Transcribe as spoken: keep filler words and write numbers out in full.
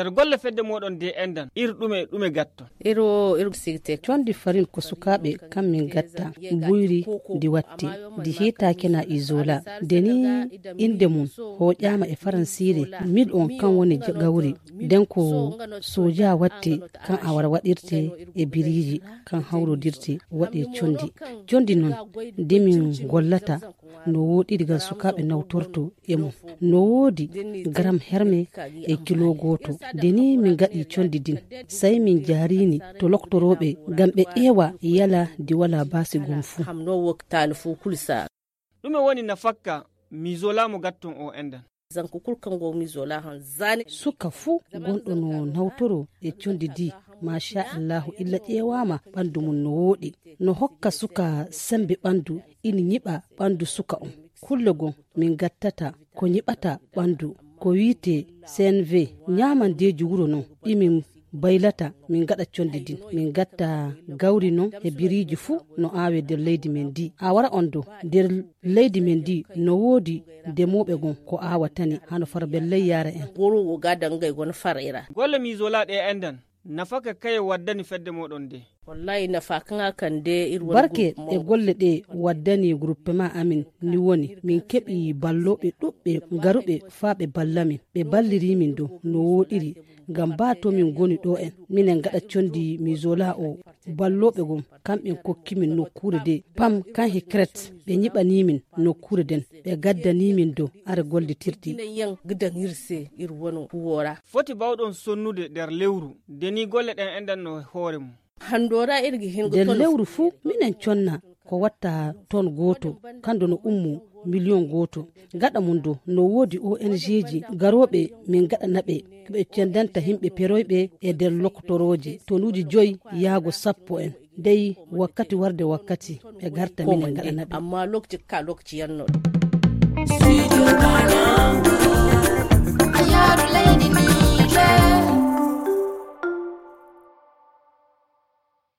nder golle fedde moɗon de endan ir ɗume ɗume gatto iro iro sigte condi farin ko sukaɓe kam min gatta buyri di watte di heta kena izola deni inde mun hoƴama e faransire mil on kan woni gawri den ko soja watte kan awara waɗirte e biriji kan hawrodirte waɗe condi condi non demin gollata no woɗi diga sukaɓe nawtorto e mum no woodi garam herme e kilo goto deni min gaɗi condi din sai min jarini to loktoroɓe gam ɓe ewa yala di wala basi gom fu hamno woktani fu kulsa ɗume woni nafakka mizola mo gatton o endan zanko kulkango mizola han zani suka fu gonɗo no nawtoro e condi di masha allahu illa ƴewama ɓandu mum no woɗi no hokka suka sembe ɓandu ina ñiɓa ɓandu suka on kullogon min gattata ko ñiɓata ɓandu ko wiite C N V ñamandeji wuro non ɗimin baylata min gaɗa condi din min gatta gawri non e biriji fuu no awe nder leydi men di a wara on do nder leydi men di no woodi demoɓe gon ko awatani hano fara belley yara en goro gadangay gon farira golle mizola ɗe endan nafaka kaye waddani fedde moɗon de wallahi nafa kan kan de ir barke e golle ɗe waddani groupement amin ni woni min keɓi balloɓe ɗuɓɓe garuɓe faa ɓe ballamin ɓe balliri min do no woɗiri ngam ba to min goni ɗo en minen gaɗa condi mizola o balloɓe gon kamɓen kokkimin nokkure de pam kan hikret ɓe ñiɓanimin nokkure den ɓe gaddanimin do are gollitirɗi yan gidangirse ir wono huwora foti bawɗon sonnude nder lewru deni golle ɗen endan no hoore mum handora irgi hingo nder lewru fuu minen conna ko watta ton goto kando no ummu million goto gaɗa mum do no woodi O N G ji garoɓe min gaɗanaɓe ɓe cendanta himɓe peroyɓe e nder lokotoroje tonuji joyi yaago sappo en dey wakkati warde wakkati ɓe garta minen gaɗanaɓe amma lokci ka lokci yanno